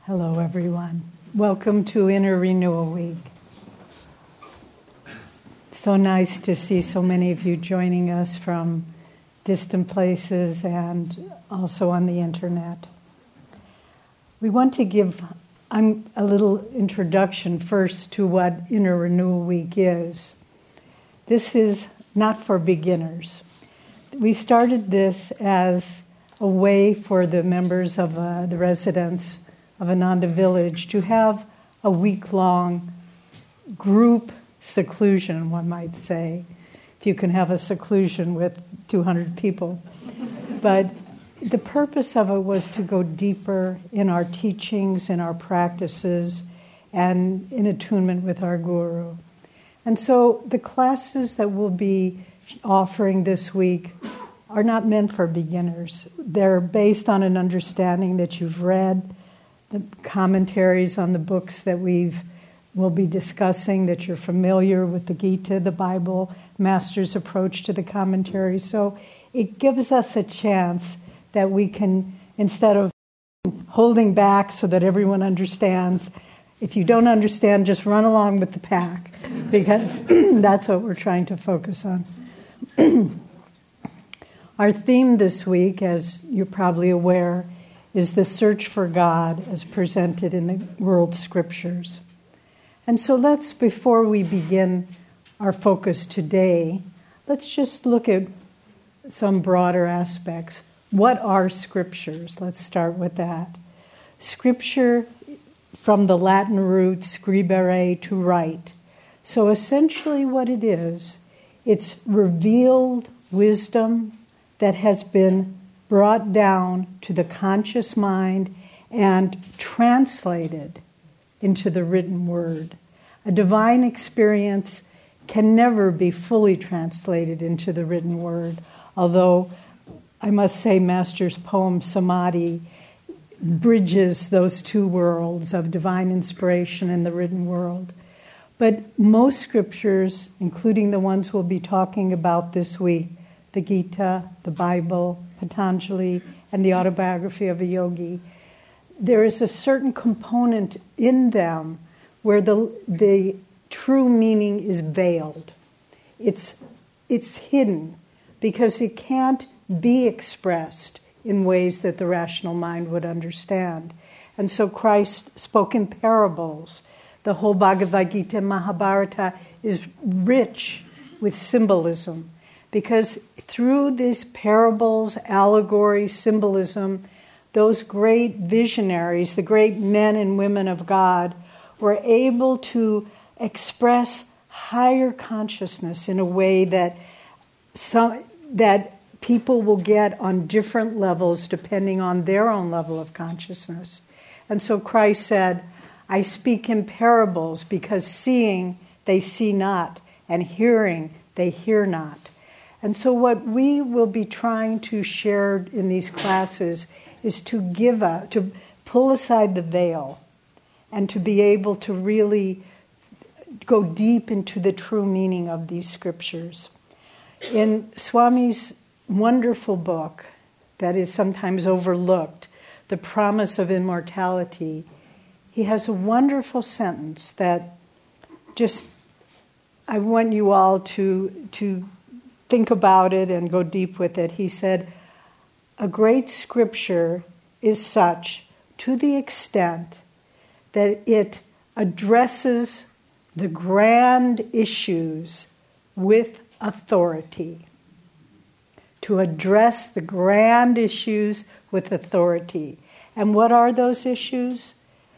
Hello, everyone. Welcome to Inner Renewal Week. So nice to see so many of you joining us from distant places and also on the internet. We want to give a little introduction first to what Inner Renewal Week is. This is not for beginners. We started this as a way for the members of the residents of Ananda Village to have a week-long group seclusion, one might say, if you can have a seclusion with 200 people. But the purpose of it was to go deeper in our teachings, in our practices, and in attunement with our Guru. And so the classes that we'll be offering this week are not meant for beginners. They're based on an understanding that you've read, the commentaries on the books that we'll be discussing, that you're familiar with the Gita, the Bible, Master's approach to the commentary. So it gives us a chance that we can, instead of holding back so that everyone understands, if you don't understand, just run along with the pack, because that's what we're trying to focus on. Our theme this week, as you're probably aware, is the search for God as presented in the world scriptures. And so before we begin our focus today, let's just look at some broader aspects. What are scriptures? Let's start with that. Scripture, from the Latin root scribere, to write. So essentially what it is, it's revealed wisdom that has been brought down to the conscious mind and translated into the written word. A divine experience can never be fully translated into the written word, although I must say Master's poem Samadhi bridges those two worlds of divine inspiration and the written world. But most scriptures, including the ones we'll be talking about this week, the Gita, the Bible, Patanjali, and the Autobiography of a Yogi, there is a certain component in them where the true meaning is veiled. It's hidden because it can't be expressed in ways that the rational mind would understand. And so Christ spoke in parables. The whole Bhagavad Gita, Mahabharata, is rich with symbolism, because through these parables, allegory, symbolism, those great visionaries, the great men and women of God, were able to express higher consciousness in a way that people will get on different levels depending on their own level of consciousness. And so Christ said, I speak in parables because seeing they see not, and hearing they hear not. And so what we will be trying to share in these classes is to pull aside the veil and to be able to really go deep into the true meaning of these scriptures. In Swami's wonderful book that is sometimes overlooked, The Promise of Immortality, he has a wonderful sentence that I want you all to think about it and go deep with it. He said, a great scripture is such to the extent that it addresses the grand issues with authority. To address the grand issues with authority. And what are those issues?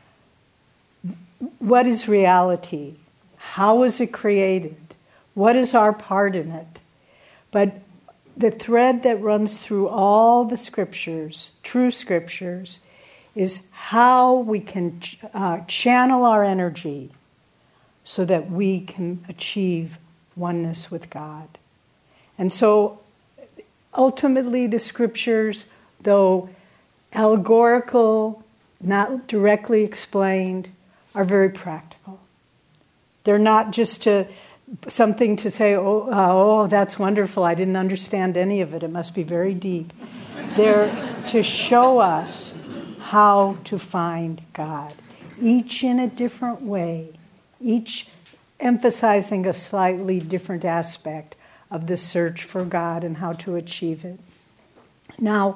What is reality? How was it created? What is our part in it? But the thread that runs through all the scriptures, true scriptures, is how we can channel our energy so that we can achieve oneness with God. And so ultimately the scriptures, though allegorical, not directly explained, are very practical. They're not just something to say, oh, that's wonderful, I didn't understand any of it, it must be very deep. They're to show us how to find God, each in a different way, each emphasizing a slightly different aspect of the search for God and how to achieve it. Now,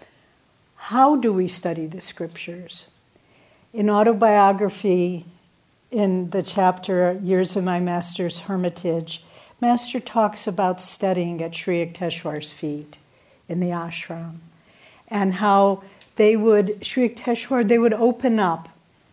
how do we study the scriptures? In autobiography, in the chapter Years in My Master's Hermitage, Master talks about studying at Sri Yukteswar's feet in the ashram, and how Sri Yukteswar, they would open up.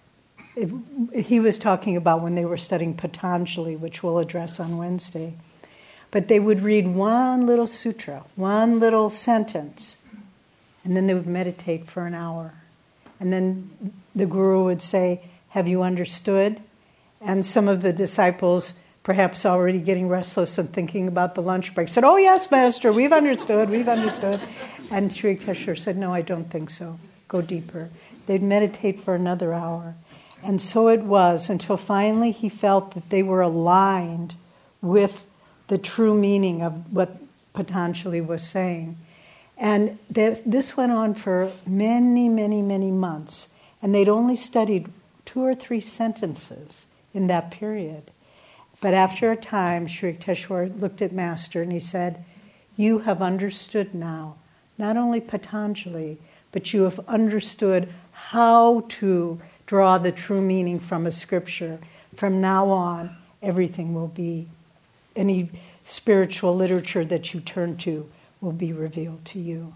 He was talking about when they were studying Patanjali, which we'll address on Wednesday. But they would read one little sutra, one little sentence, and then they would meditate for an hour. And then the Guru would say, "Have you understood?" And some of the disciples, perhaps already getting restless and thinking about the lunch break, said, "Oh yes, Master, we've understood. And Sri Yukteswar said, "No, I don't think so. Go deeper." They'd meditate for another hour. And so it was until finally he felt that they were aligned with the true meaning of what Patanjali was saying. And this went on for many, many, many months. And they'd only studied 2 or 3 sentences in that period. But after a time, Sri Yukteswar looked at Master and he said, "You have understood now, not only Patanjali, but you have understood how to draw the true meaning from a scripture. From now on, everything will be, any spiritual literature that you turn to will be revealed to you."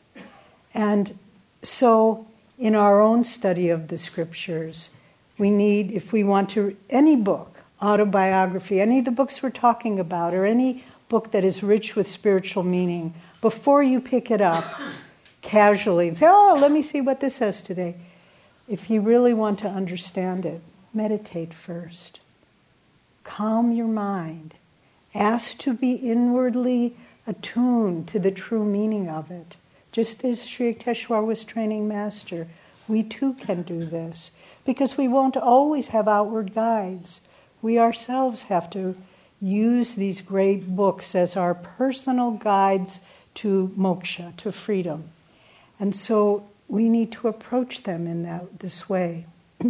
And so in our own study of the scriptures, we need, if we want to, any book, autobiography, any of the books we're talking about, or any book that is rich with spiritual meaning, before you pick it up casually and say, "Oh, let me see what this says today." If you really want to understand it, meditate first. Calm your mind. Ask to be inwardly attuned to the true meaning of it. Just as Sri Yukteswar was training Master, we too can do this, because we won't always have outward guides. We ourselves have to use these great books as our personal guides to moksha, to freedom. And so we need to approach them in this way.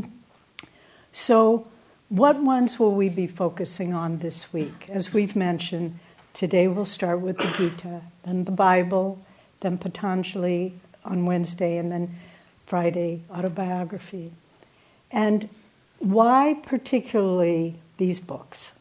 So what ones will we be focusing on this week? As we've mentioned, today we'll start with the Gita, then the Bible, then Patanjali on Wednesday, and then Friday, autobiography. And why particularly these books?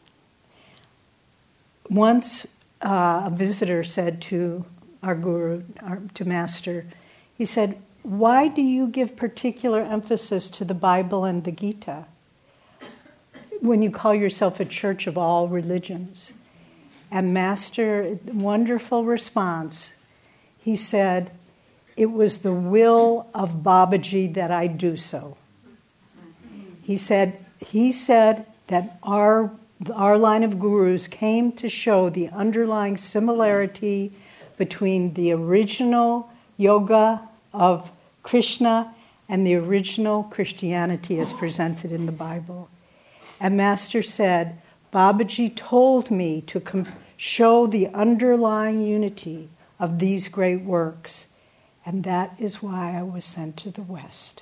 Once a visitor said to our Guru, to Master, he said, "Why do you give particular emphasis to the Bible and the Gita when you call yourself a church of all religions?" And Master, wonderful response, he said, "It was the will of Babaji that I do so." He said that our line of gurus came to show the underlying similarity between the original yoga of Krishna and the original Christianity as presented in the Bible. And Master said, "Babaji told me to show the underlying unity of these great works, and that is why I was sent to the West."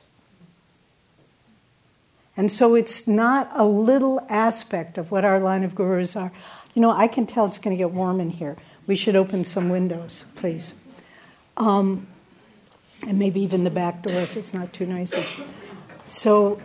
And so it's not a little aspect of what our line of gurus are. You know, I can tell it's going to get warm in here. We should open some windows, please. And maybe even the back door if it's not too noisy. So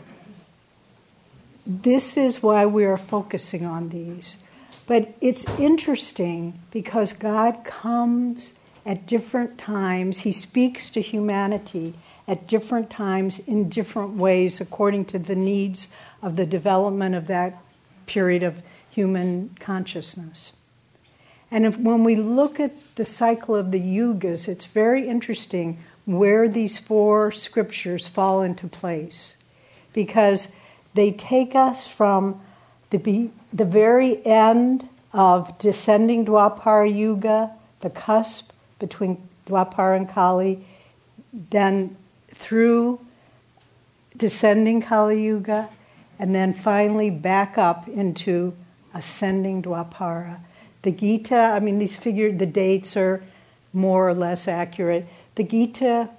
this is why we are focusing on these. But it's interesting because God comes at different times. He speaks to humanity at different times in different ways according to the needs of the development of that period of human consciousness. And when we look at the cycle of the yugas, it's very interesting where these 4 scriptures fall into place, because they take us from the very end of descending Dwapara Yuga, the cusp between Dwapara and Kali, then through descending Kali Yuga, and then finally back up into ascending Dwapara. The Gita, I mean, the dates are more or less accurate. The Gita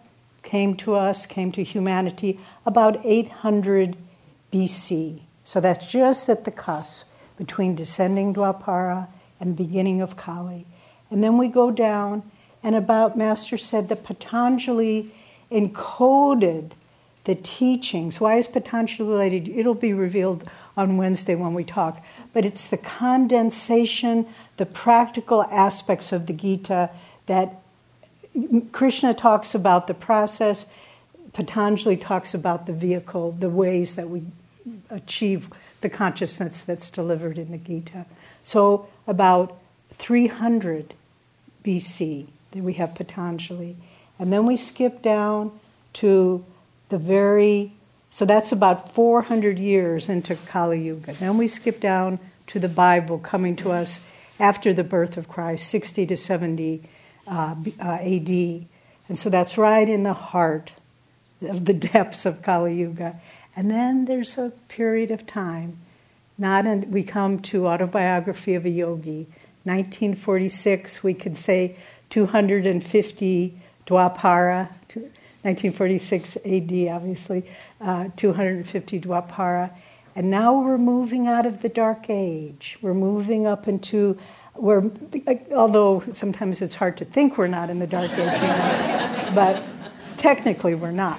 came to us, came to humanity about 800 BC. So that's just at the cusp between descending Dwapara and beginning of Kali. And then we go down, and about, Master said that Patanjali encoded the teachings. Why is Patanjali related? It'll be revealed on Wednesday when we talk. But it's the condensation, the practical aspects of the Gita that Krishna talks about the process, Patanjali talks about the vehicle, the ways that we achieve the consciousness that's delivered in the Gita. So about 300 BC, we have Patanjali. And then we skip down to so that's about 400 years into Kali Yuga. Then we skip down to the Bible coming to us after the birth of Christ, 60 to 70 AD. And so that's right in the heart of the depths of Kali Yuga. And then there's a period of time. We come to Autobiography of a Yogi. 1946, we could say 250 Dwapara, 1946 AD, obviously, 250 Dwapara. And now we're moving out of the Dark Age. We're moving up into, although sometimes it's hard to think we're not in the Dark Age, but technically we're not.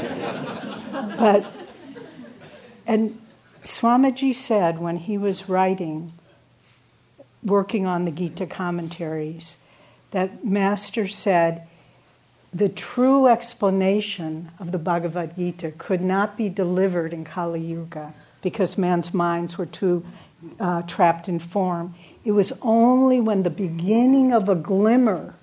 And Swamiji said when he was working on the Gita commentaries, that Master said, the true explanation of the Bhagavad Gita could not be delivered in Kali Yuga because man's minds were too trapped in form. It was only when the beginning of a glimmer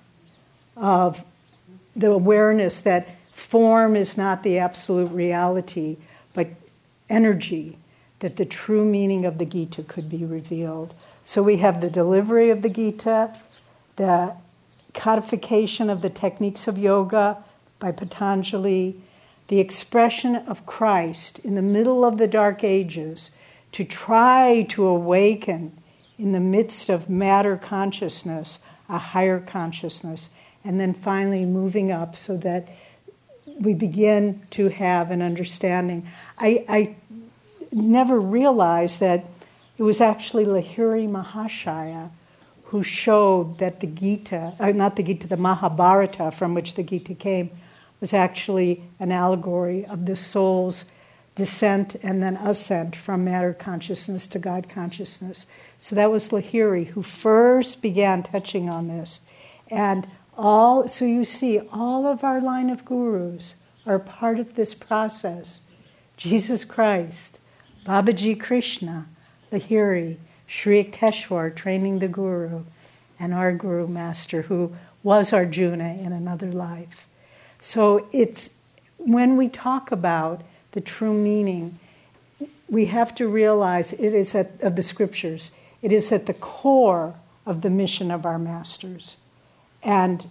of the awareness that form is not the absolute reality, but energy, that the true meaning of the Gita could be revealed. So we have the delivery of the Gita, the codification of the techniques of yoga by Patanjali, the expression of Christ in the middle of the Dark Ages to try to awaken in the midst of matter consciousness, a higher consciousness, and then finally moving up so that we begin to have an understanding. I never realized that it was actually Lahiri Mahashaya who showed that the Gita, the Mahabharata from which the Gita came, was actually an allegory of the soul's descent and then ascent from matter consciousness to God consciousness. So that was Lahiri who first began touching on this. And so you see, all of our line of gurus are part of this process. Jesus Christ, Babaji Krishna, Lahiri, Sri Yukteswar training the Guru, and our Guru Master who was Arjuna in another life. So it's when we talk about the true meaning, we have to realize it is of the scriptures. It is at the core of the mission of our masters. And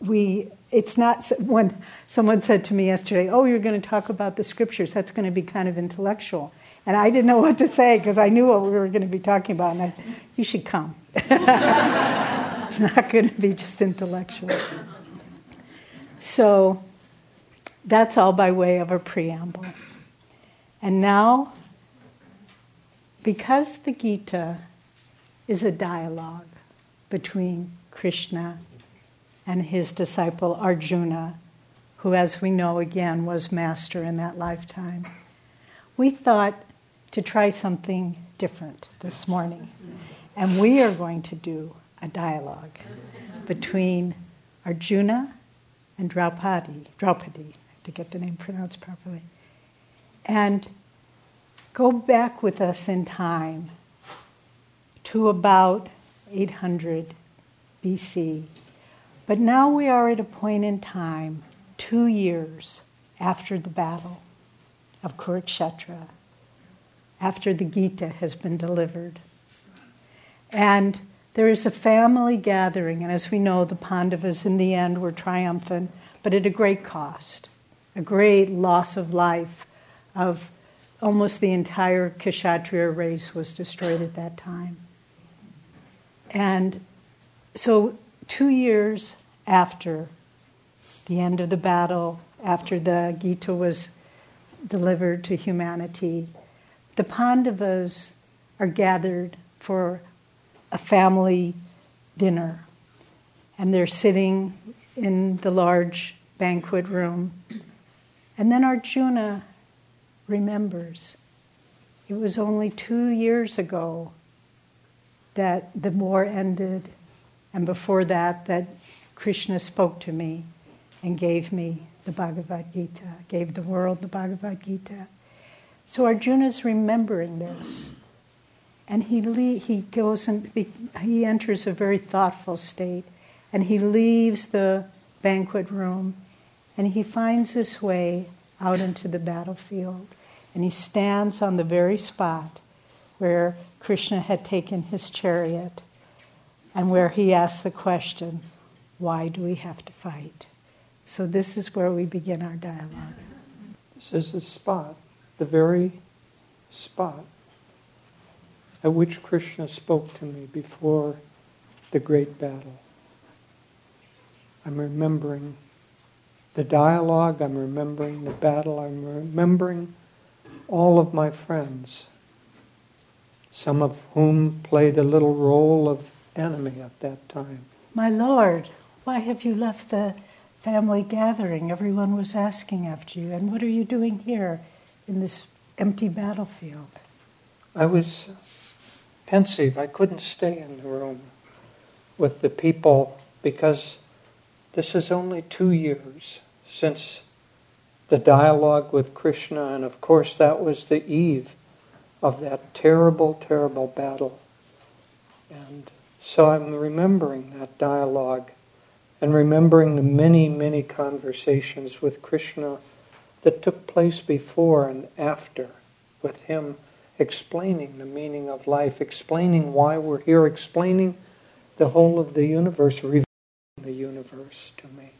it's not, when someone said to me yesterday, oh, you're going to talk about the scriptures, that's going to be kind of intellectual. And I didn't know what to say because I knew what we were going to be talking about. And you should come. It's not going to be just intellectual. So that's all by way of a preamble. And now, because the Gita is a dialogue between Krishna and his disciple Arjuna, who, as we know again, was master in that lifetime, we thought to try something different this morning. And we are going to do a dialogue between Arjuna and Draupadi, to get the name pronounced properly, and go back with us in time to about 800 BC. But now we are at a point in time, 2 years after the battle of Kurukshetra, after the Gita has been delivered. And there is a family gathering, and as we know, the Pandavas in the end were triumphant, but at a great cost, a great loss of life, of almost the entire Kshatriya race was destroyed at that time. And so 2 years after the end of the battle, after the Gita was delivered to humanity, the Pandavas are gathered for a family dinner. And they're sitting in the large banquet room. And then Arjuna remembers. It was only 2 years ago that the war ended, and before that Krishna spoke to me and gave me the Bhagavad Gita, gave the world the Bhagavad Gita. So Arjuna's remembering this, and he goes and he enters a very thoughtful state, and he leaves the banquet room, and he finds his way out into the battlefield, and he stands on the very spot where Krishna had taken his chariot, and where he asks the question, why do we have to fight? So this is where we begin our dialogue. This is the spot, the very spot at which Krishna spoke to me before the great battle. I'm remembering the dialogue, I'm remembering the battle, I'm remembering all of my friends, some of whom played a little role of enemy at that time. My Lord, why have you left the family gathering? Everyone was asking after you. And what are you doing here in this empty battlefield? I was pensive. I couldn't stay in the room with the people because this is only 2 years since the dialogue with Krishna, and of course that was the eve of that terrible, terrible battle. And so I'm remembering that dialogue and remembering the many, many conversations with Krishna that took place before and after, with him explaining the meaning of life, explaining why we're here, explaining the whole of the universe, revealing the universe to me.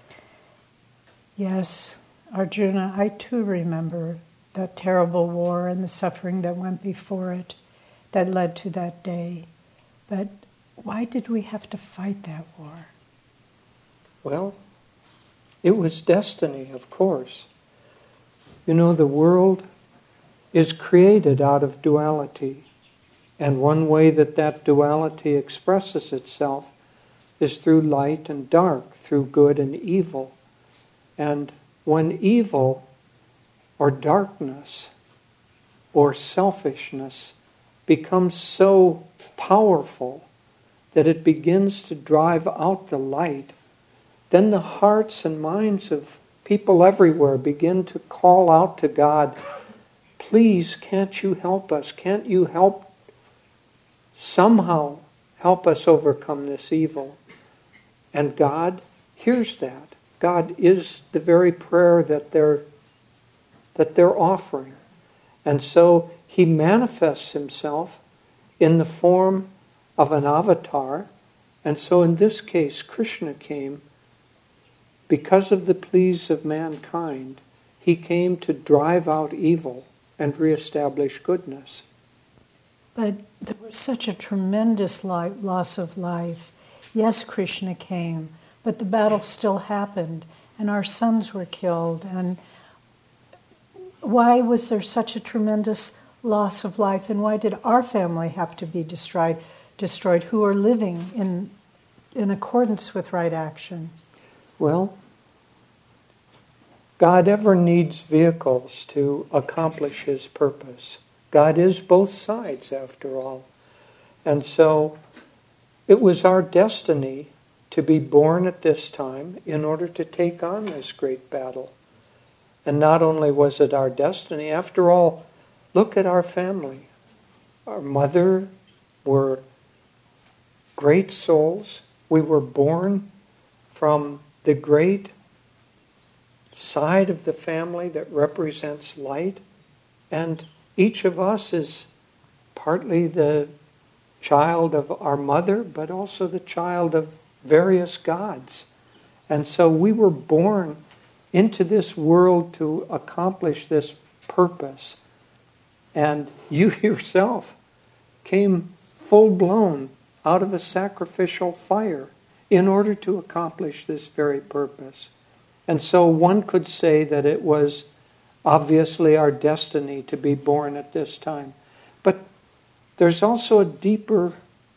Yes, Arjuna, I too remember that terrible war and the suffering that went before it that led to that day. But why did we have to fight that war? Well, it was destiny, of course. You know, the world is created out of duality. And one way that duality expresses itself is through light and dark, through good and evil. And when evil or darkness or selfishness becomes so powerful that it begins to drive out the light, then the hearts and minds of people everywhere begin to call out to God, please, can't you help us? Can't you help somehow help us overcome this evil? And God hears that. God is the very prayer that they're offering. And so he manifests himself in the form of an avatar. And so in this case, Krishna came because of the pleas of mankind. He came to drive out evil and reestablish goodness. But there was such a tremendous loss of life. Yes, Krishna came, but the battle still happened, and our sons were killed. And why was there such a tremendous loss of life, and why did our family have to be destroyed who are living in accordance with right action? Well, God ever needs vehicles to accomplish his purpose. God is both sides, after all. And so it was our destiny to be born at this time in order to take on this great battle. And not only was it our destiny, after all, look at our family. Our mother were great souls. We were born from the great side of the family that represents light. And each of us is partly the child of our mother, but also the child of various gods. And so we were born into this world to accomplish this purpose. And you yourself came full-blown out of a sacrificial fire in order to accomplish this very purpose. And so one could say that it was obviously our destiny to be born at this time. But there's also a deeper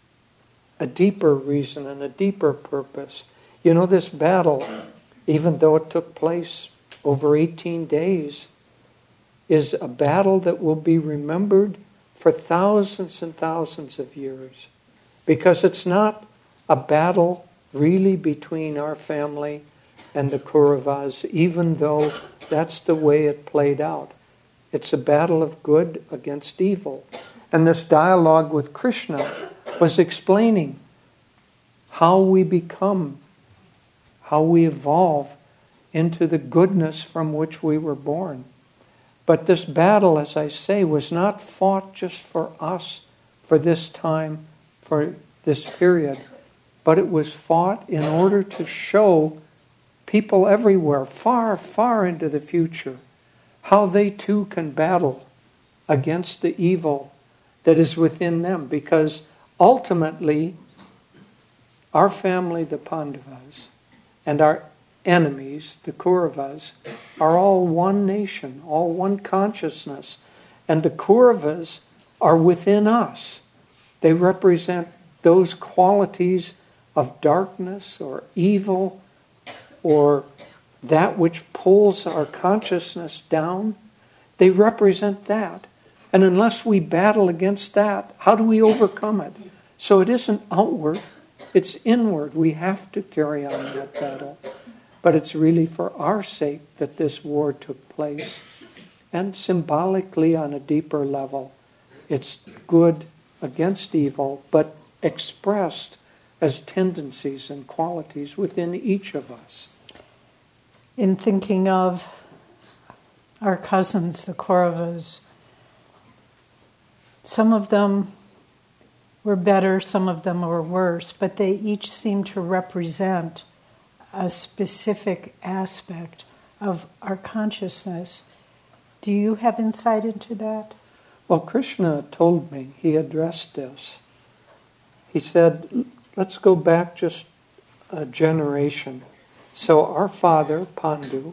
reason and a deeper purpose. You know, this battle, even though it took place over 18 days, is a battle that will be remembered for thousands and thousands of years. Because it's not a battle really between our family and the Kauravas, even though that's the way it played out. It's a battle of good against evil. And this dialogue with Krishna was explaining how we become, how we evolve into the goodness from which we were born. But this battle, as I say, was not fought just for us, for this time, for this period, but it was fought in order to show people everywhere, far, far into the future, how they too can battle against the evil that is within them. Because ultimately, our family, the Pandavas, and our enemies, the Kauravas, are all one nation, all one consciousness. And the Kauravas are within us. They represent those qualities of darkness or evil or that which pulls our consciousness down. They represent that. And unless we battle against that, how do we overcome it? So it isn't outward, it's inward. We have to carry on that battle. But it's really for our sake that this war took place. And symbolically, on a deeper level, it's good against evil, but expressed as tendencies and qualities within each of us. In thinking of our cousins, the Kauravas, some of them were better, some of them were worse, but they each seem to represent a specific aspect of our consciousness. Do you have insight into that? Well, Krishna told me, he addressed this. He said, let's go back just a generation. So our father, Pandu,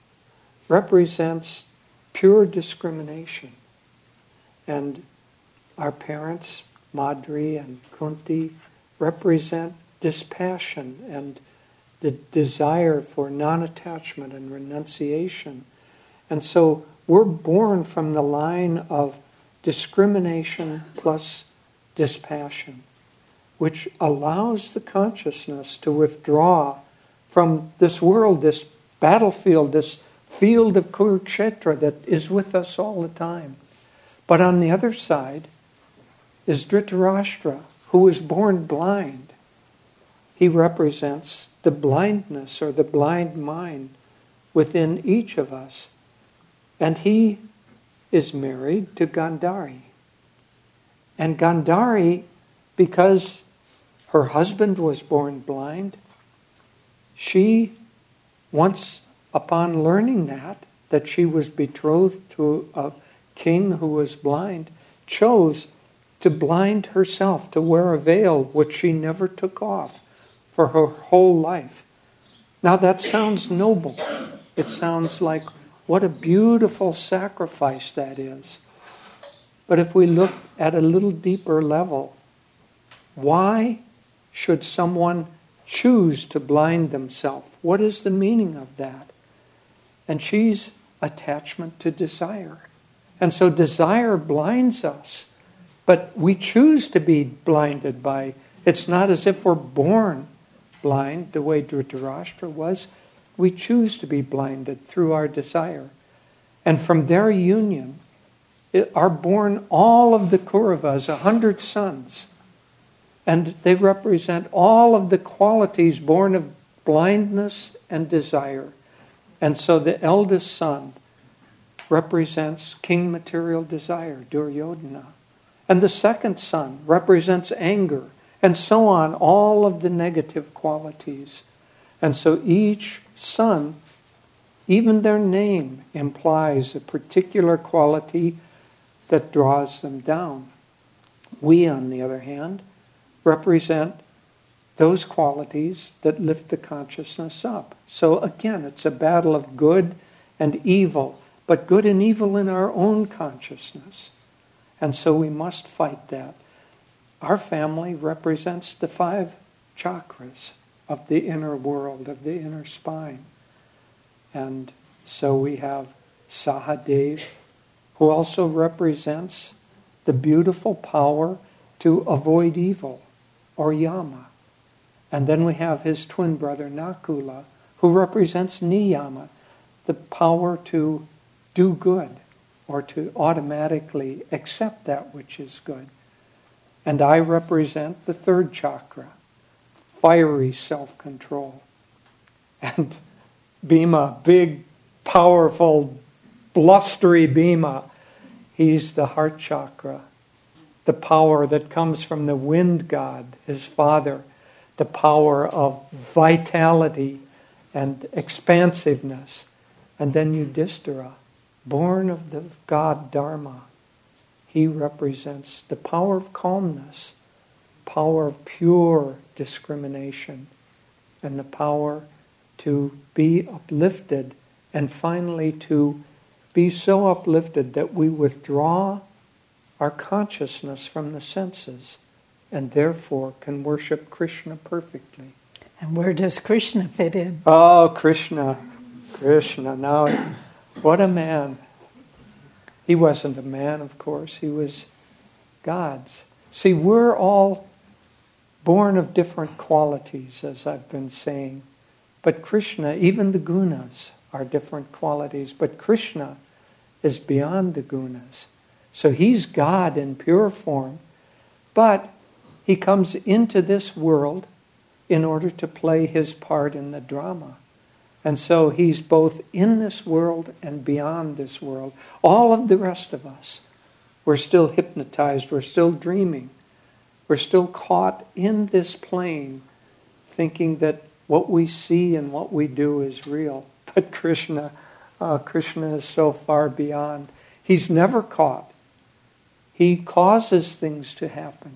represents pure discrimination. And our parents, Madri and Kunti, represent dispassion and the desire for non-attachment and renunciation. And so we're born from the line of discrimination plus dispassion, which allows the consciousness to withdraw from this world, this battlefield, this field of Kurukshetra that is with us all the time. But on the other side is Dhritarashtra, who was born blind. He represents the blindness or the blind mind within each of us. And he is married to Gandhari. And Gandhari, because her husband was born blind, she, once upon learning that she was betrothed to a king who was blind, chose to blind herself, to wear a veil which she never took off for her whole life. Now that sounds noble. It sounds like what a beautiful sacrifice that is. But if we look at a little deeper level, why should someone choose to blind themselves? What is the meaning of that? And she's attachment to desire. And so desire blinds us. But we choose to be blinded by, it's not as if we're born blind the way Dhritarashtra was. We choose to be blinded through our desire. And from their union are born all of the Kauravas, 100 sons. And they represent all of the qualities born of blindness and desire. And so the eldest son represents king material desire, Duryodhana. And the second son represents anger, and so on, all of the negative qualities. And so each son, even their name, implies a particular quality that draws them down. We, on the other hand, represent those qualities that lift the consciousness up. So again, it's a battle of good and evil, but good and evil in our own consciousness. And so we must fight that. Our family represents the 5 chakras of the inner world, of the inner spine. And so we have Sahadev, who also represents the beautiful power to avoid evil, or Yama. And then we have his twin brother Nakula, who represents Niyama, the power to do good, or to automatically accept that which is good. And I represent the 3rd chakra, fiery self-control. And Bhima, big, powerful, blustery Bhima, he's the heart chakra, the power that comes from the wind god, his father, the power of vitality and expansiveness. And then Yudhishthira, born of the god Dharma. He represents the power of calmness, power of pure discrimination, and the power to be uplifted, and finally to be so uplifted that we withdraw our consciousness from the senses and therefore can worship Krishna perfectly. And where does Krishna fit in? Oh, Krishna. Now, what a man. He wasn't a man, of course. He was God's. See, we're all born of different qualities, as I've been saying. But Krishna, even the gunas are different qualities. But Krishna is beyond the gunas. So he's God in pure form. But he comes into this world in order to play his part in the drama. And so he's both in this world and beyond this world. All of the rest of us, we're still hypnotized, we're still dreaming. We're still caught in this plane, thinking that what we see and what we do is real. But Krishna is so far beyond. He's never caught. He causes things to happen.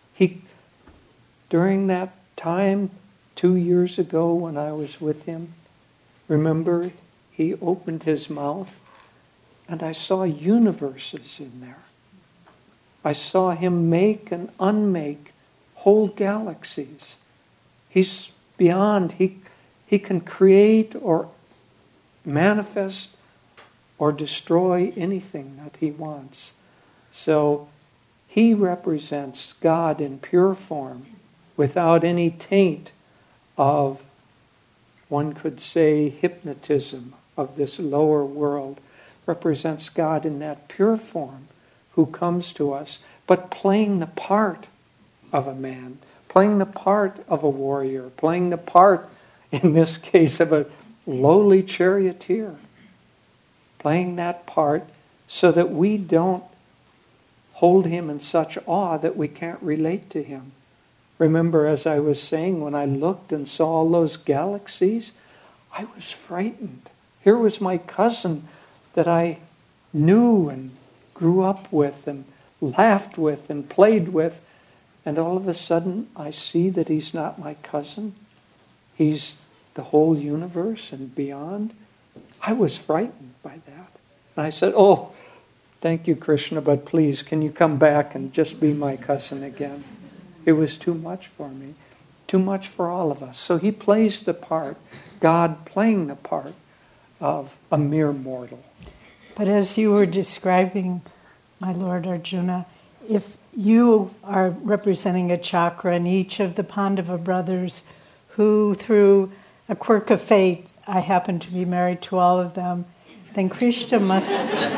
During that time, 2 years ago when I was with him, remember, he opened his mouth and I saw universes in there. I saw him make and unmake whole galaxies. He's beyond. He can create or manifest or destroy anything that he wants. So he represents God in pure form without any taint of, one could say, hypnotism of this lower world. Represents God in that pure form who comes to us, but playing the part of a man, playing the part of a warrior, playing the part, in this case, of a lowly charioteer. Playing that part so that we don't hold him in such awe that we can't relate to him. Remember, as I was saying, when I looked and saw all those galaxies, I was frightened. Here was my cousin that I knew and grew up with and laughed with and played with, and all of a sudden I see that he's not my cousin. He's the whole universe and beyond. I was frightened by that. And I said, "Oh, thank you, Krishna, but please, can you come back and just be my cousin again?" It was too much for me, too much for all of us. So he plays the part, God playing the part of a mere mortal. But as you were describing, my Lord Arjuna, if you are representing a chakra in each of the Pandava brothers, who through a quirk of fate, I happen to be married to all of them, then Krishna must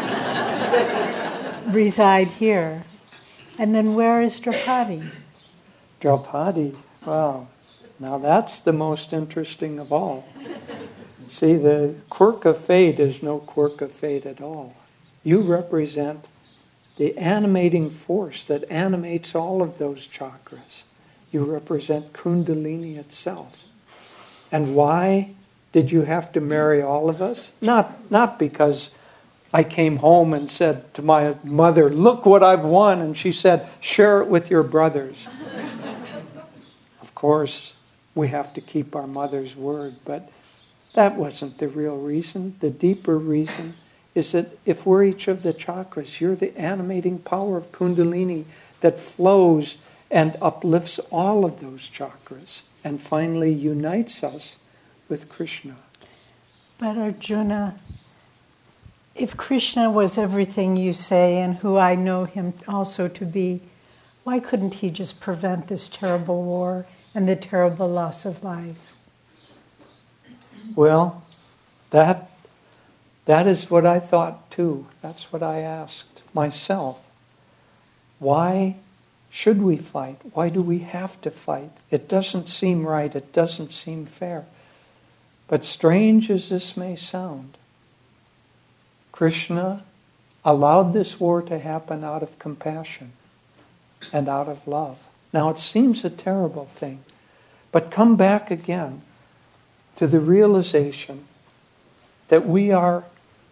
reside here. And then where is Draupadi? Draupadi, wow. Now that's the most interesting of all. See, the quirk of fate is no quirk of fate at all. You represent the animating force that animates all of those chakras. You represent Kundalini itself. And why did you have to marry all of us? Not because I came home and said to my mother, "Look what I've won," and she said, "Share it with your brothers." Of course, we have to keep our mother's word, but that wasn't the real reason. The deeper reason is that if we're each of the chakras, you're the animating power of Kundalini that flows and uplifts all of those chakras and finally unites us with Krishna. But Arjuna, if Krishna was everything you say and who I know him also to be, why couldn't he just prevent this terrible war and the terrible loss of life? Well, that is what I thought too. That's what I asked myself. Why should we fight? Why do we have to fight? It doesn't seem right. It doesn't seem fair. But strange as this may sound, Krishna allowed this war to happen out of compassion and out of love. Now it seems a terrible thing, but come back again to the realization that we are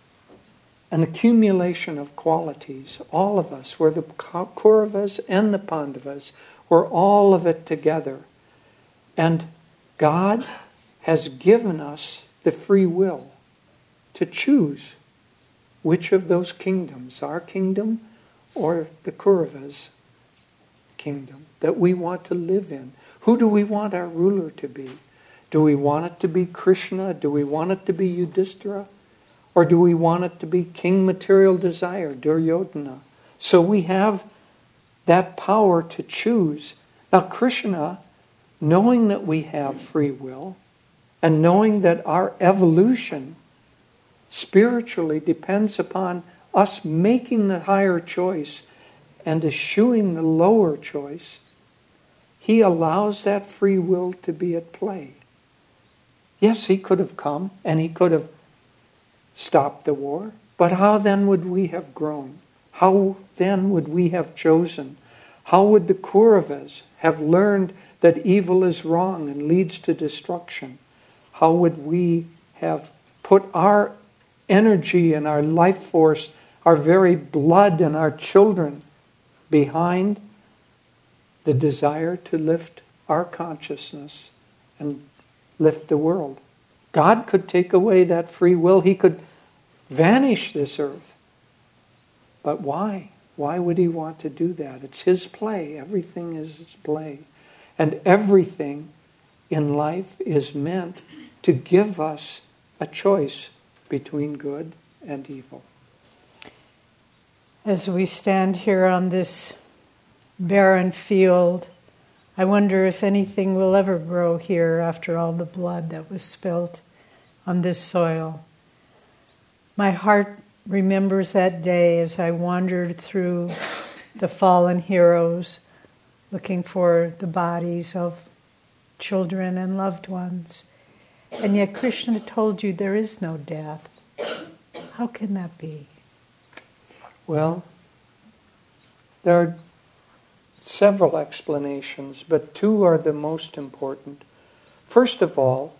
an accumulation of qualities. All of us, we're the Kauravas and the Pandavas, we're all of it together. And God has given us the free will to choose which of those kingdoms, our kingdom or the Kauravas' kingdom, that we want to live in. Who do we want our ruler to be? Do we want it to be Krishna? Do we want it to be Yudhishthira? Or do we want it to be King Material Desire, Duryodhana? So we have that power to choose. Now Krishna, knowing that we have free will, and knowing that our evolution spiritually depends upon us making the higher choice and eschewing the lower choice, he allows that free will to be at play. Yes, he could have come and he could have stopped the war, but how then would we have grown? How then would we have chosen? How would the Kauravas have learned that evil is wrong and leads to destruction? How would we have put our energy and our life force, our very blood and our children behind the desire to lift our consciousness and lift the world? God could take away that free will. He could vanish this earth. But why? Why would he want to do that? It's his play. Everything is his play. And everything in life is meant to give us a choice between good and evil. As we stand here on this barren field, I wonder if anything will ever grow here after all the blood that was spilt on this soil. My heart remembers that day as I wandered through the fallen heroes, looking for the bodies of children and loved ones. And yet Krishna told you there is no death. How can that be? Well, there are several explanations, but two are the most important. First of all,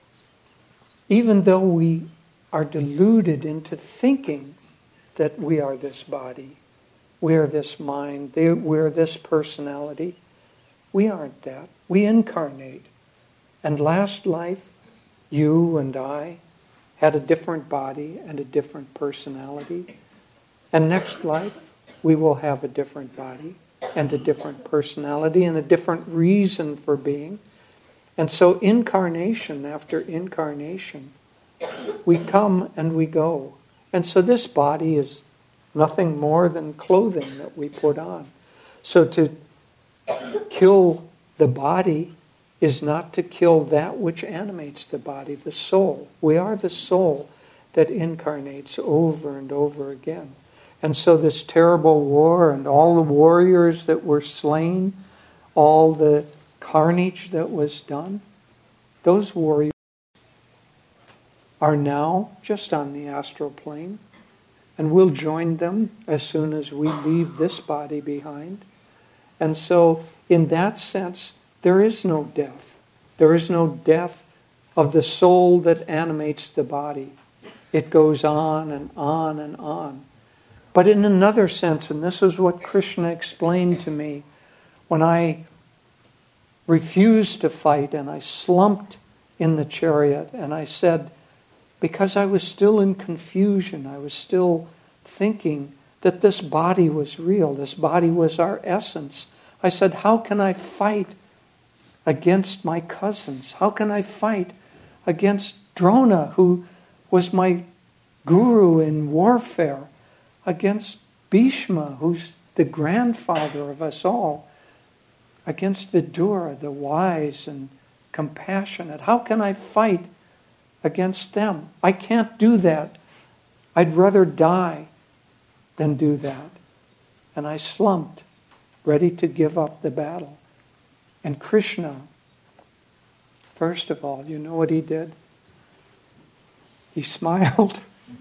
even though we are deluded into thinking that we are this body, we are this mind, we are this personality, we aren't that. We incarnate. And last life, you and I had a different body and a different personality. And next life, we will have a different body and a different personality and a different reason for being. And so incarnation after incarnation, we come and we go. And so this body is nothing more than clothing that we put on. So to kill the body is not to kill that which animates the body, the soul. We are the soul that incarnates over and over again. And so this terrible war and all the warriors that were slain, all the carnage that was done, those warriors are now just on the astral plane, and we'll join them as soon as we leave this body behind. And so in that sense, there is no death. There is no death of the soul that animates the body. It goes on and on and on. But in another sense, and this is what Krishna explained to me when I refused to fight, and I slumped in the chariot, and I said, because I was still in confusion, I was still thinking that this body was real, this body was our essence. I said, how can I fight against my cousins? How can I fight against Drona, who was my guru in warfare, against Bhishma, who's the grandfather of us all, against Vidura, the wise and compassionate? How can I fight against them? I can't do that. I'd rather die than do that. And I slumped, ready to give up the battle. And Krishna, first of all, you know what he did? He smiled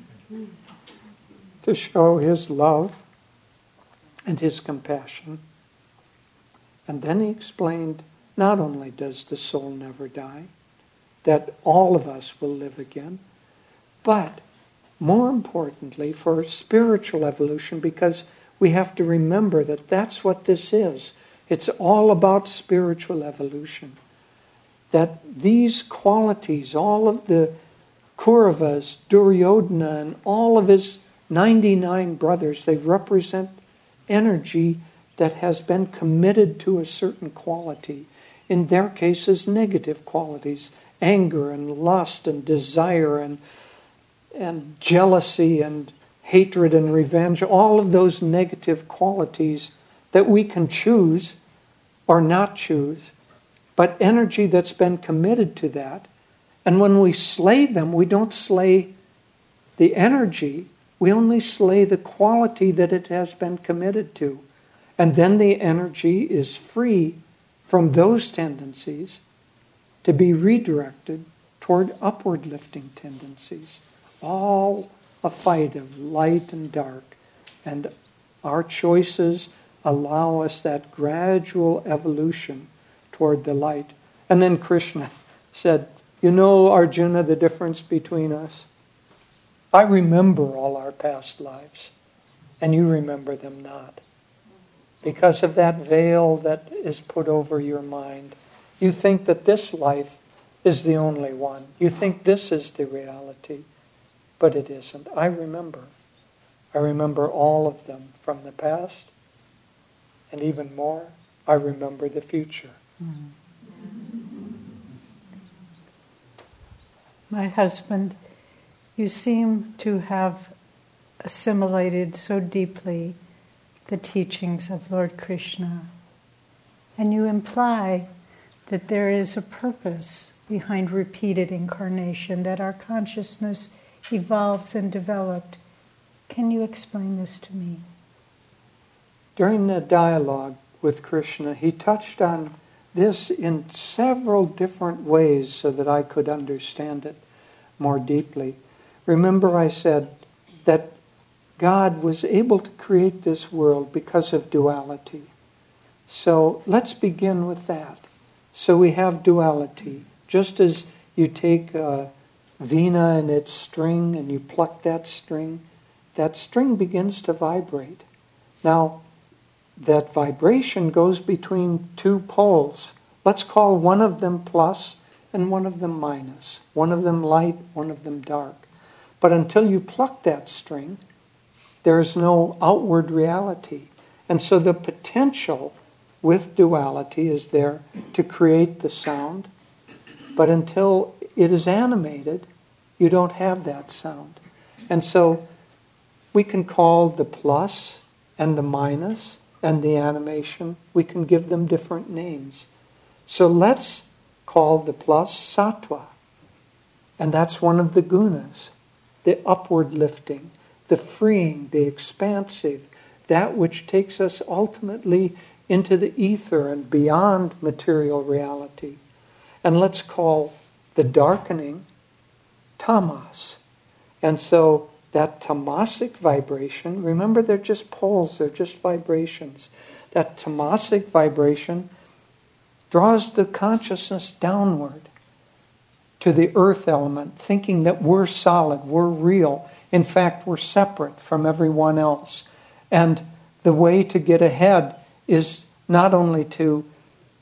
to show his love and his compassion. And then he explained, not only does the soul never die, that all of us will live again, but more importantly for spiritual evolution, because we have to remember that that's what this is. It's all about spiritual evolution. That these qualities, all of the Kauravas, Duryodhana, and all of his 99 brothers, they represent energy that has been committed to a certain quality. In their cases, negative qualities, anger and lust and desire and jealousy and hatred and revenge, all of those negative qualities that we can choose or not choose, but energy that's been committed to that. And when we slay them, we don't slay the energy, we only slay the quality that it has been committed to. And then the energy is free from those tendencies to be redirected toward upward lifting tendencies. All a fight of light and dark. And our choices allow us that gradual evolution toward the light. And then Krishna said, you know, Arjuna, the difference between us? I remember all our past lives, and you remember them not. Because of that veil that is put over your mind, you think that this life is the only one. You think this is the reality, but it isn't. I remember. I remember all of them from the past, and even more, I remember the future. My husband, you seem to have assimilated so deeply the teachings of Lord Krishna. And you imply that there is a purpose behind repeated incarnation, that our consciousness evolves and developed. Can you explain this to me? During the dialogue with Krishna, he touched on this in several different ways so that I could understand it more deeply. Remember, I said that God was able to create this world because of duality. So let's begin with that. So we have duality. Just as you take a veena and its string and you pluck that string begins to vibrate. Now, that vibration goes between two poles. Let's call one of them plus and one of them minus. One of them light, one of them dark. But until you pluck that string, there is no outward reality. And so the potential with duality is there to create the sound. But until it is animated, you don't have that sound. And so we can call the plus and the minus and the animation, we can give them different names. So let's call the plus sattva. And that's one of the gunas, the upward lifting, the freeing, the expansive, that which takes us ultimately into the ether and beyond material reality. And let's call the darkening tamas. And so that tamasic vibration, remember they're just poles, they're just vibrations. That tamasic vibration draws the consciousness downward to the earth element, thinking that we're solid, we're real. In fact, we're separate from everyone else. And the way to get ahead is not only to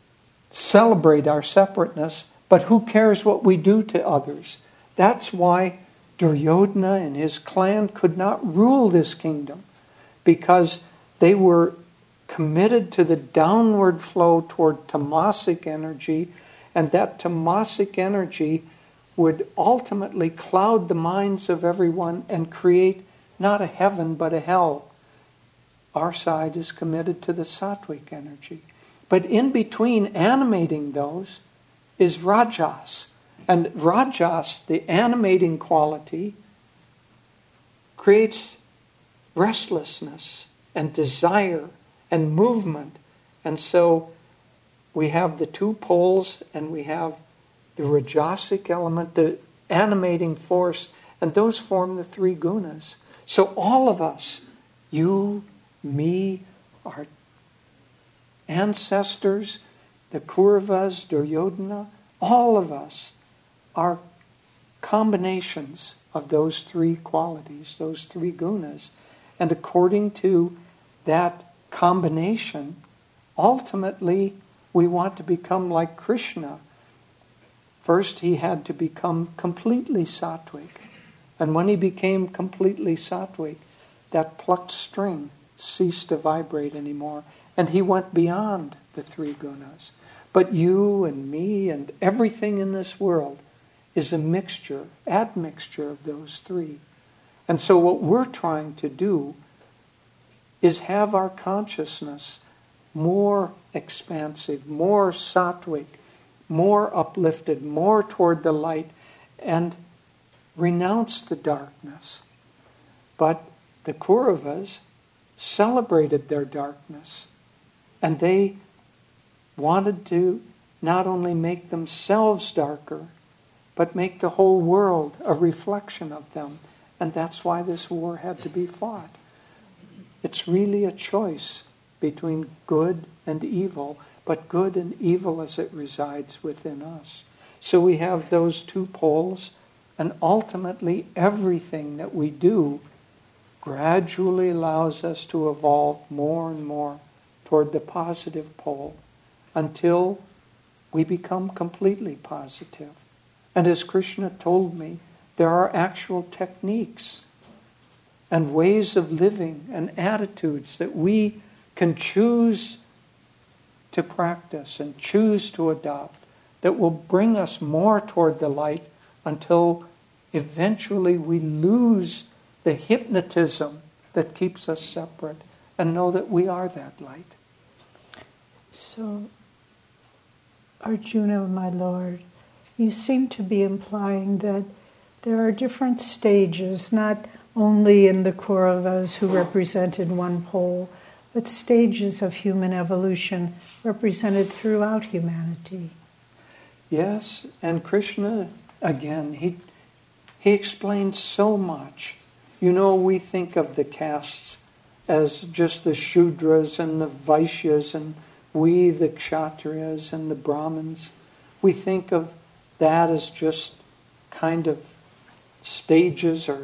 celebrate our separateness, but who cares what we do to others? That's why Duryodhana and his clan could not rule this kingdom, because they were committed to the downward flow toward tamasic energy, and that tamasic energy would ultimately cloud the minds of everyone and create not a heaven but a hell. Our side is committed to the sattvic energy. But in between animating those is rajas. And rajas, the animating quality, creates restlessness and desire and movement. And so we have the two poles, and we have the rajasic element, the animating force, and those form the three gunas. So all of us, you, me, our ancestors, the Kauravas, Duryodhana, all of us are combinations of those three qualities, those three gunas. And according to that combination, ultimately we want to become like Krishna. First, he had to become completely sattvic. And when he became completely sattvic, that plucked string ceased to vibrate anymore. And he went beyond the three gunas. But you and me and everything in this world is a mixture, admixture of those three. And so what we're trying to do is have our consciousness more expansive, more sattvic, more uplifted, more toward the light, and renounce the darkness. But the Kauravas celebrated their darkness, and they wanted to not only make themselves darker, but make the whole world a reflection of them. And that's why this war had to be fought. It's really a choice between good and evil, but good and evil as it resides within us. So we have those two poles, and ultimately everything that we do gradually allows us to evolve more and more toward the positive pole until we become completely positive. And as Krishna told me, there are actual techniques and ways of living and attitudes that we can choose to practice and choose to adopt that will bring us more toward the light until eventually we lose the hypnotism that keeps us separate and know that we are that light. So, Arjuna, my lord, you seem to be implying that there are different stages, not only in the Kauravas who represented one pole, but stages of human evolution represented throughout humanity. Yes, and Krishna, again, he explained so much. You know, we think of the castes as just the Shudras and the Vaishyas, and we, the Kshatriyas and the Brahmins. We think of that as just kind of stages or,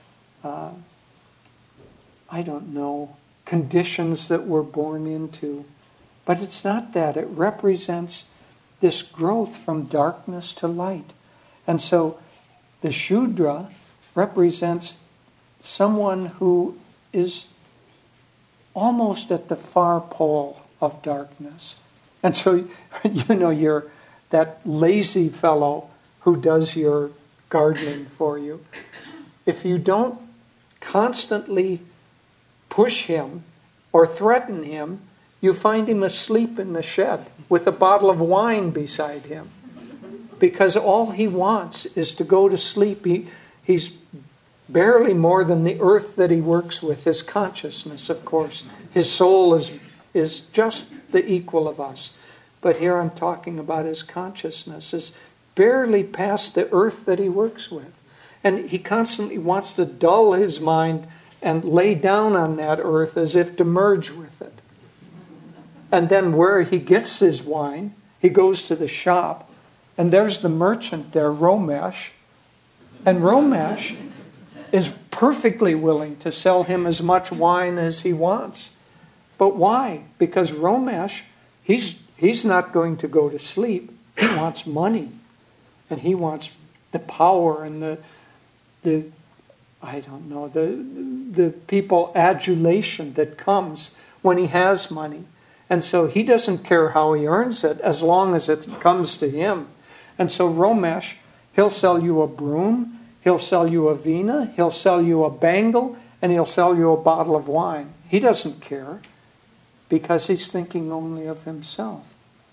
conditions that we're born into. But it's not that. It represents this growth from darkness to light. And so the Shudra represents someone who is almost at the far pole of darkness. And so, you're that lazy fellow who does your gardening for you. If you don't constantly push him or threaten him, you find him asleep in the shed with a bottle of wine beside him. Because all he wants is to go to sleep. He's barely more than the earth that he works with, his consciousness, of course. His soul is just the equal of us. But here I'm talking about his consciousness is barely past the earth that he works with. And he constantly wants to dull his mind and lay down on that earth as if to merge with it. And then where he gets his wine, he goes to the shop, and there's the merchant there, Romesh. And Romesh is perfectly willing to sell him as much wine as he wants. But why? Because Romesh, he's he's not going to go to sleep. He wants money. And he wants the power and the I don't know, the people adulation that comes when he has money. And so he doesn't care how he earns it as long as it comes to him. And so Romesh, he'll sell you a broom, he'll sell you a vina, he'll sell you a bangle, and he'll sell you a bottle of wine. He doesn't care because he's thinking only of himself.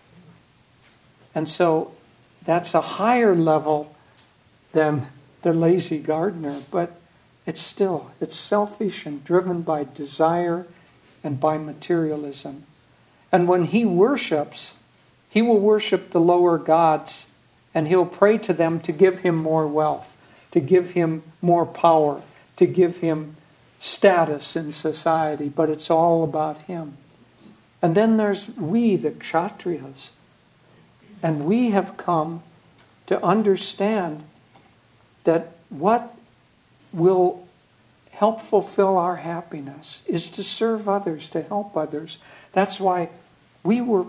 And so that's a higher level than the lazy gardener, but it's selfish and driven by desire and by materialism. And when he worships, he will worship the lower gods, and he'll pray to them to give him more wealth, to give him more power, to give him status in society, but it's all about him. And then there's we, the Kshatriyas, and we have come to understand that what will help fulfill our happiness is to serve others, to help others. That's why we were,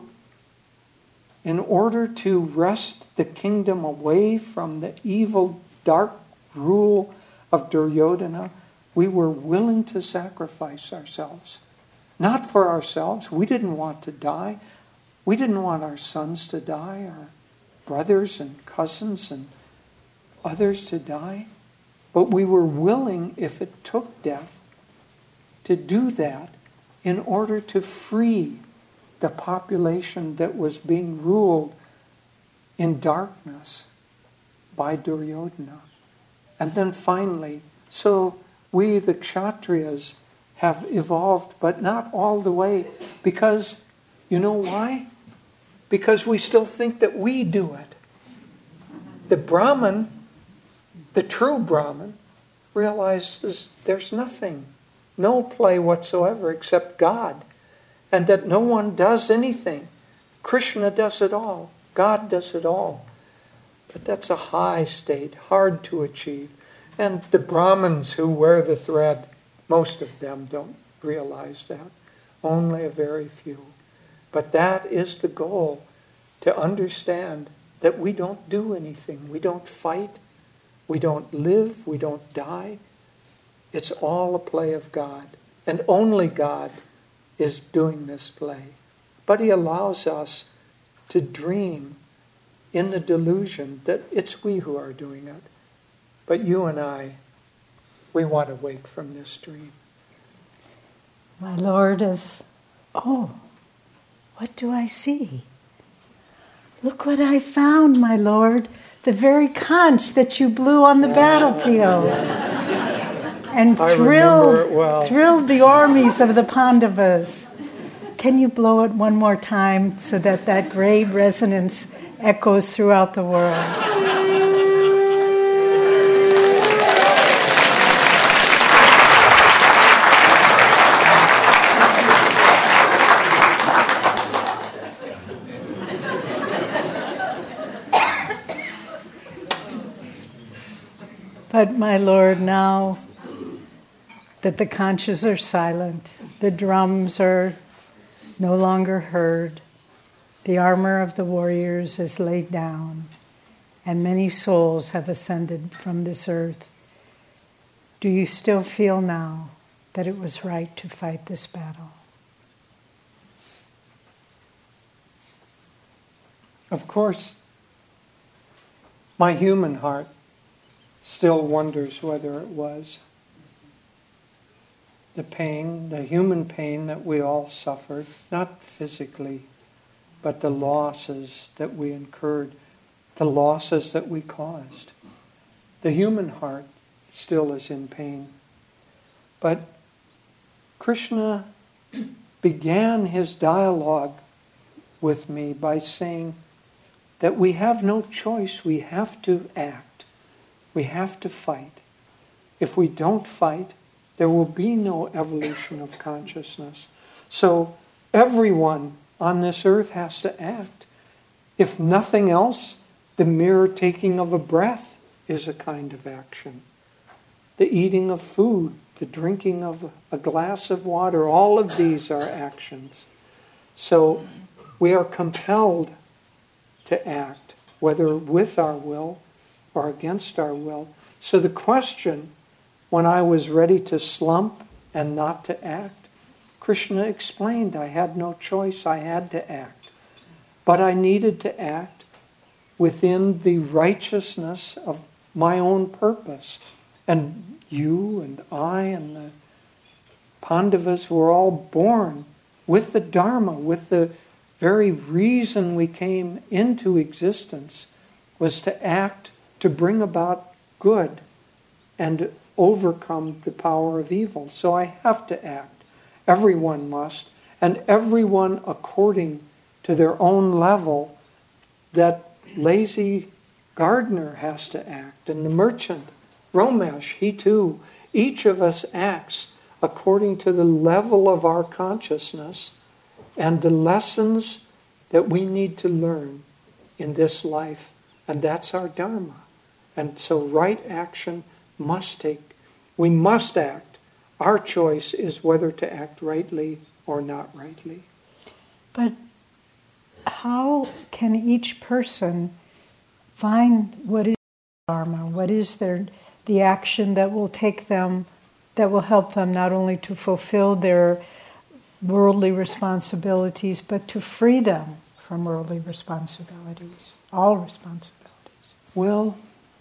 in order to wrest the kingdom away from the evil, dark rule of Duryodhana, we were willing to sacrifice ourselves. Not for ourselves. We didn't want to die. We didn't want our sons to die, our brothers and cousins and others to die. But we were willing, if it took death, to do that in order to free the population that was being ruled in darkness by Duryodhana. And then finally, so we, the Kshatriyas, have evolved, but not all the way, because, you know why? Because we still think that we do it. The Brahman, the true Brahman, realizes there's nothing, no play whatsoever except God, and that no one does anything. Krishna does it all. God does it all. But that's a high state, hard to achieve. And the Brahmins who wear the thread, most of them don't realize that. Only a very few. But that is the goal, to understand that we don't do anything. We don't fight. We don't live. We don't die. It's all a play of God. And only God is doing this play. But He allows us to dream in the delusion that it's we who are doing it. But you and I, we want to wake from this dream. My Lord is, what do I see? Look what I found, my Lord. The very conch that you blew on the battlefield. And thrilled the armies of the Pandavas. Can you blow it one more time so that that great resonance echoes throughout the world? But my Lord, now that the conches are silent, the drums are no longer heard, the armor of the warriors is laid down, and many souls have ascended from this earth, do you still feel now that it was right to fight this battle? Of course, my human heart still wonders whether it was. The pain, the human pain that we all suffered, not physically, but the losses that we incurred, the losses that we caused. The human heart still is in pain. But Krishna began his dialogue with me by saying that we have no choice, we have to act. We have to fight. If we don't fight, there will be no evolution of consciousness. So everyone on this earth has to act. If nothing else, the mere taking of a breath is a kind of action. The eating of food, the drinking of a glass of water, all of these are actions. So we are compelled to act, whether with our will or against our will. So the question, when I was ready to slump and not to act, Krishna explained I had no choice, I had to act. But I needed to act within the righteousness of my own purpose. And you and I and the Pandavas were all born with the Dharma, with the very reason we came into existence was to act, to bring about good and overcome the power of evil. So I have to act. Everyone must, and everyone according to their own level. That lazy gardener has to act, and the merchant, Romesh, he too. Each of us acts according to the level of our consciousness and the lessons that we need to learn in this life. And that's our Dharma. And so right action we must act. Our choice is whether to act rightly or not rightly. But how can each person find what is Dharma? What is the action that will take them, that will help them not only to fulfill their worldly responsibilities, but to free them from worldly responsibilities, all responsibilities? Well,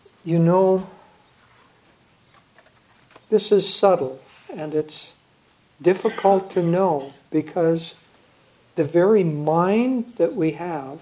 this is subtle, and it's difficult to know because the very mind that we have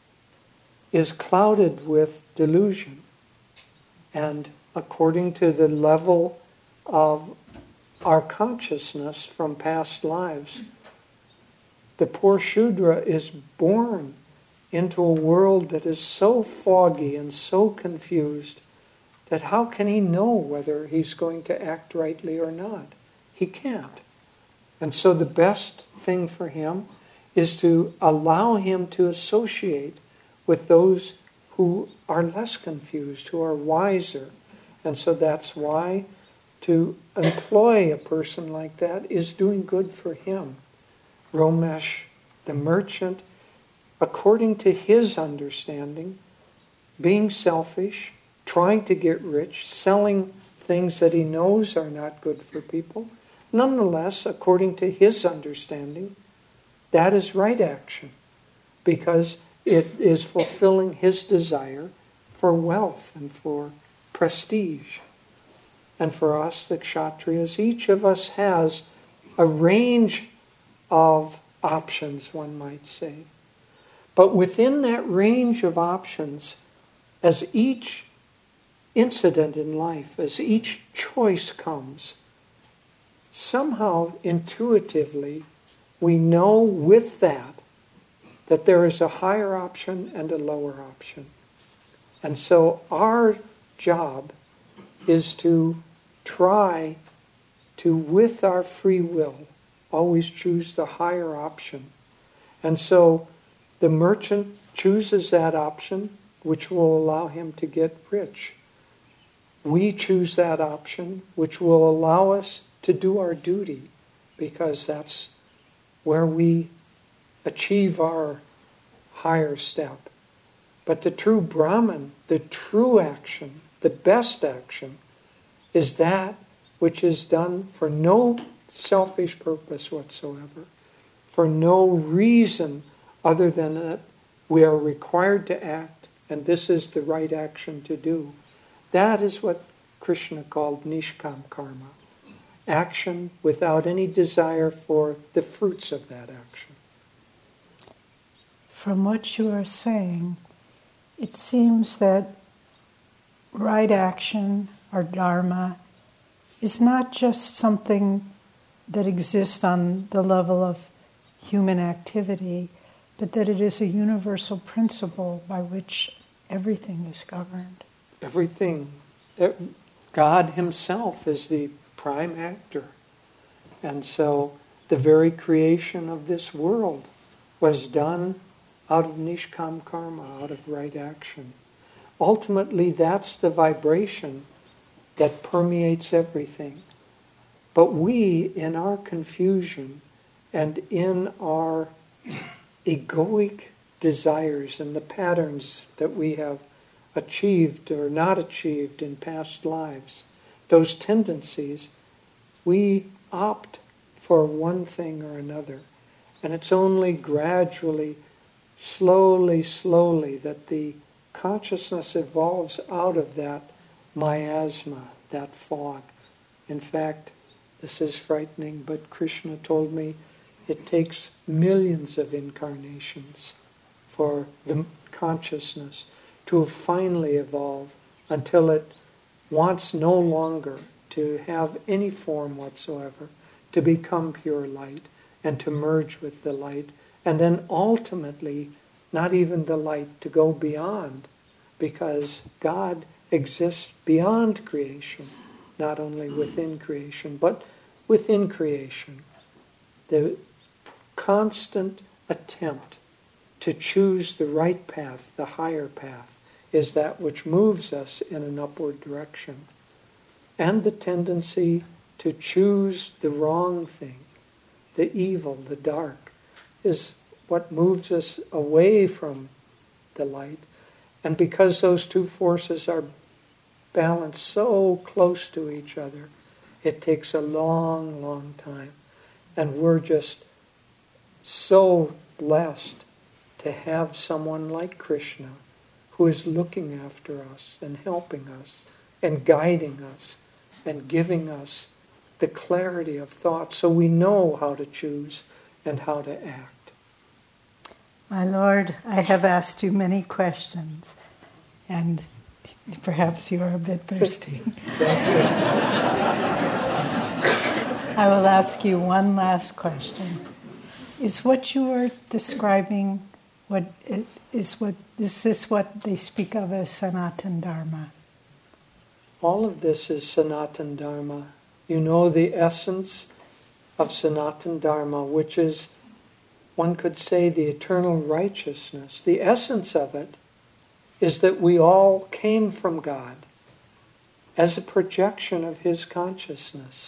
is clouded with delusion. And according to the level of our consciousness from past lives, the poor Shudra is born into a world that is so foggy and so confused that how can he know whether he's going to act rightly or not? He can't. And so the best thing for him is to allow him to associate with those who are less confused, who are wiser. And so that's why to employ a person like that is doing good for him. Romesh, the merchant, according to his understanding, being selfish, trying to get rich, selling things that he knows are not good for people, nonetheless, according to his understanding, that is right action, because it is fulfilling his desire for wealth and for prestige. And for us, the Kshatriyas, each of us has a range of options, one might say. But within that range of options, as each incident in life, as each choice comes, somehow intuitively we know with that there is a higher option and a lower option. And so our job is to try to, with our free will, always choose the higher option. And so the merchant chooses that option, which will allow him to get rich. We choose that option, which will allow us to do our duty, because that's where we achieve our higher step. But the true Brahman, the true action, the best action, is that which is done for no selfish purpose whatsoever, for no reason other than that we are required to act, and this is the right action to do. That is what Krishna called Nishkam Karma. Action without any desire for the fruits of that action. From what you are saying, it seems that right action, or dharma, is not just something that exists on the level of human activity, but that it is a universal principle by which everything is governed. Everything. God himself is the prime actor. And so the very creation of this world was done out of Nishkam Karma, out of right action. Ultimately, that's the vibration that permeates everything. But we, in our confusion and in our egoic desires and the patterns that we have achieved or not achieved in past lives, those tendencies, we opt for one thing or another. And it's only gradually, slowly, that the consciousness evolves out of that miasma, that fog. In fact, this is frightening, but Krishna told me it takes millions of incarnations for the consciousness to finally evolve until it wants no longer to have any form whatsoever, to become pure light and to merge with the light, and then ultimately, not even the light, to go beyond, because God exists beyond creation, not only within creation, but within creation. The constant attempt to choose the right path, the higher path, is that which moves us in an upward direction. And the tendency to choose the wrong thing, the evil, the dark, is what moves us away from the light. And because those two forces are balanced so close to each other, it takes a long time. And we're just so blessed to have someone like Krishna who is looking after us and helping us and guiding us and giving us the clarity of thought so we know how to choose and how to act. My Lord, I have asked you many questions, and perhaps you are a bit thirsty. Thank you. I will ask you one last question. Is what you are describing, is this what they speak of as Sanatana Dharma? All of this is Sanatana Dharma. You know the essence of Sanatana Dharma, which is, one could say, the eternal righteousness. The essence of it is that we all came from God as a projection of His consciousness.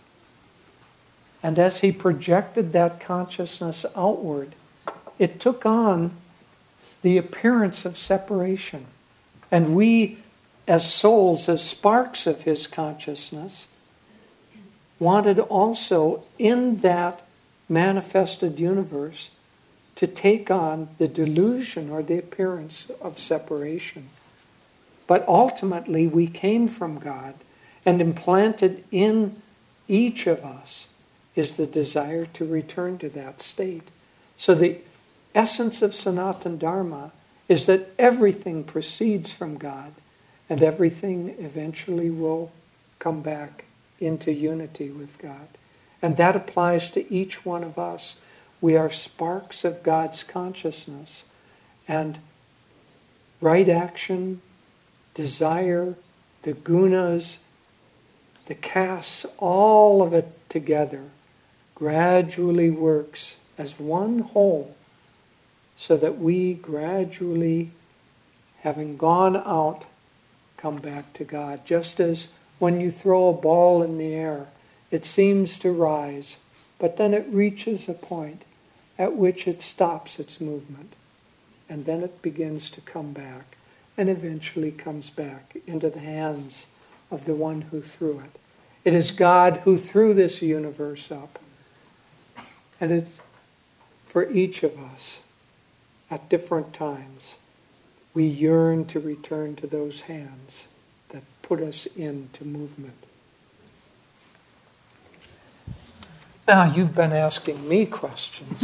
And as He projected that consciousness outward, it took on the appearance of separation. And we, as souls, as sparks of His consciousness, wanted also in that manifested universe to take on the delusion or the appearance of separation. But ultimately we came from God, and implanted in each of us is the desire to return to that state. So the essence of Sanatana Dharma is that everything proceeds from God, and everything eventually will come back into unity with God. And that applies to each one of us. We are sparks of God's consciousness. And right action, desire, the gunas, the castes, all of it together gradually works as one whole, so that we gradually, having gone out, come back to God. Just as when you throw a ball in the air, it seems to rise, but then it reaches a point at which it stops its movement, and then it begins to come back, and eventually comes back into the hands of the one who threw it. It is God who threw this universe up, and it's for each of us at different times. We yearn to return to those hands that put us into movement. Now, you've been asking me questions.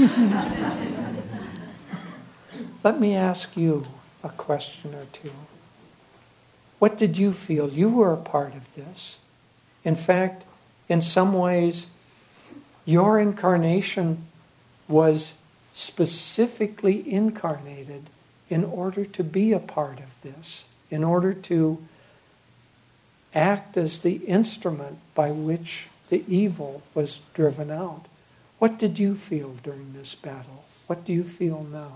Let me ask you a question or two. What did you feel? You were a part of this. In fact, in some ways, your incarnation was specifically incarnated in order to be a part of this, in order to act as the instrument by which the evil was driven out. What did you feel during this battle? What do you feel now?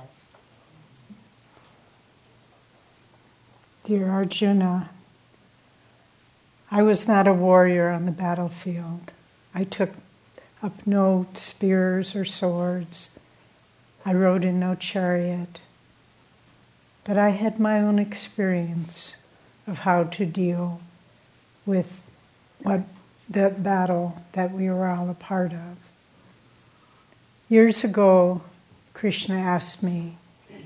Dear Arjuna, I was not a warrior on the battlefield. I took up no spears or swords. I rode in no chariot, but I had my own experience of how to deal with that battle that we were all a part of. Years ago, Krishna asked me,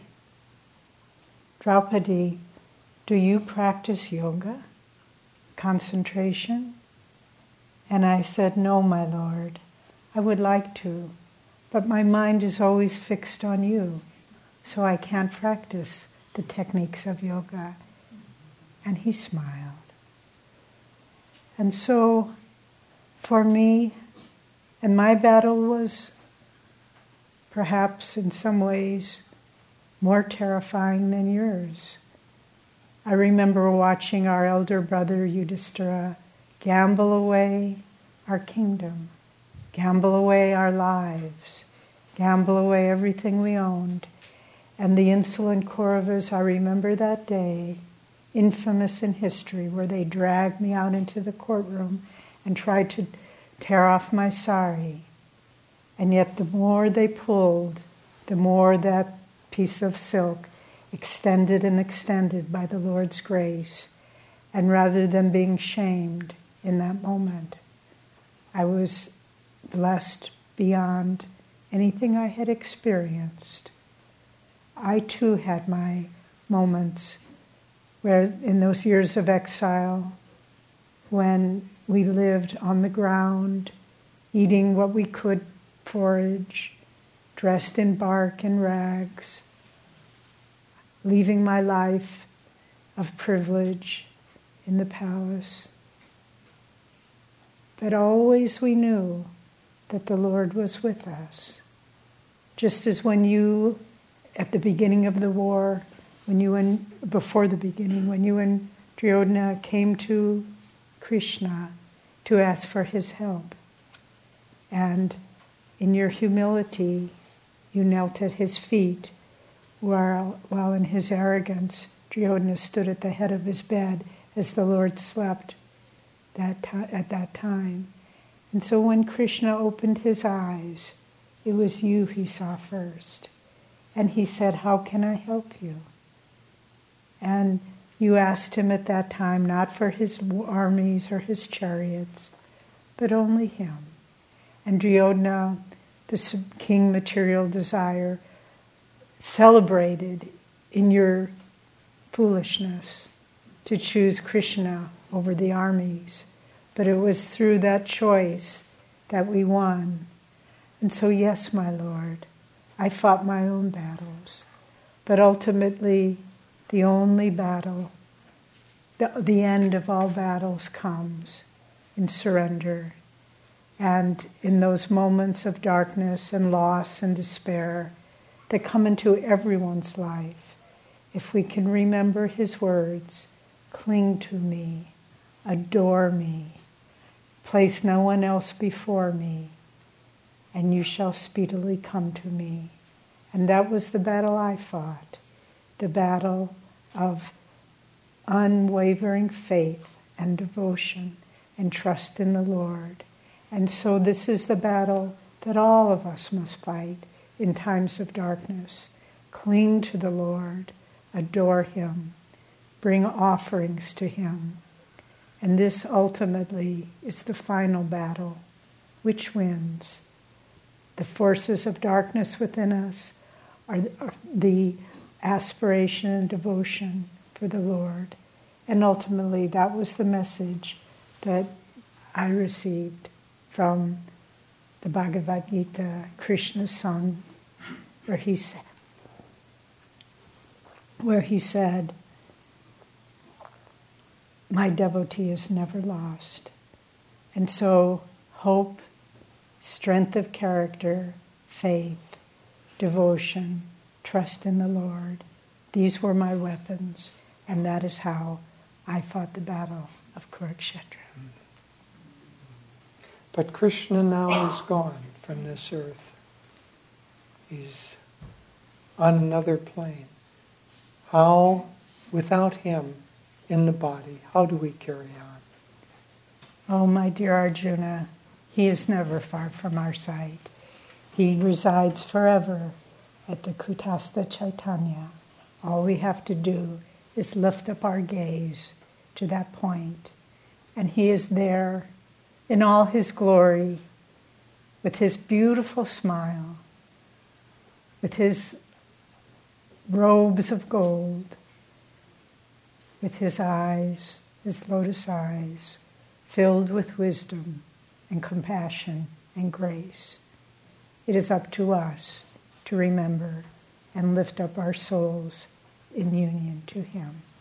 Draupadi, do you practice yoga, concentration? And I said, no, my Lord, I would like to, but my mind is always fixed on you, so I can't practice the techniques of yoga. And he smiled. And so, for me, and my battle was perhaps in some ways more terrifying than yours. I remember watching our elder brother Yudhishthira gamble away our kingdom, gamble away our lives, gamble away everything we owned. And the insolent Kauravas, I remember that day, infamous in history, where they dragged me out into the courtroom and tried to tear off my sari. And yet the more they pulled, the more that piece of silk extended and extended by the Lord's grace. And rather than being shamed in that moment, I was blessed beyond anything I had experienced. I too had my moments where, in those years of exile, when we lived on the ground, eating what we could forage, dressed in bark and rags, leaving my life of privilege in the palace. But always we knew that the Lord was with us. Just as when you, at the beginning of the war, before the beginning, when you and Duryodhana came to Krishna to ask for his help, and in your humility, you knelt at his feet, while in his arrogance, Duryodhana stood at the head of his bed as the Lord slept at that time. And so when Krishna opened his eyes, it was you he saw first. And he said, how can I help you? And you asked him at that time, not for his armies or his chariots, but only him. And Duryodhana, the king material desire, celebrated in your foolishness to choose Krishna over the armies. But it was through that choice that we won. And so, yes, my Lord, I fought my own battles. But ultimately, the only battle, the end of all battles comes in surrender. And in those moments of darkness and loss and despair that come into everyone's life, if we can remember his words, cling to me, adore me, place no one else before me, and you shall speedily come to me. And that was the battle I fought, the battle of unwavering faith and devotion and trust in the Lord. And so this is the battle that all of us must fight in times of darkness. Cling to the Lord, adore him, bring offerings to him. And this ultimately is the final battle. Which wins? The forces of darkness within us, are the aspiration and devotion for the Lord. And ultimately, that was the message that I received from the Bhagavad Gita, Krishna's song, where he said, my devotee is never lost. And so hope, strength of character, faith, devotion, trust in the Lord, these were my weapons, and that is how I fought the battle of Kurukshetra. But Krishna now is gone from this earth. He's on another plane. How, without him in the body, how do we carry on? Oh, my dear Arjuna, he is never far from our sight. He resides forever at the Kutastha Chaitanya. All we have to do is lift up our gaze to that point, and he is there in all his glory, with his beautiful smile, with his robes of gold, with his eyes, his lotus eyes, filled with wisdom and compassion and grace. It is up to us to remember and lift up our souls in union to him.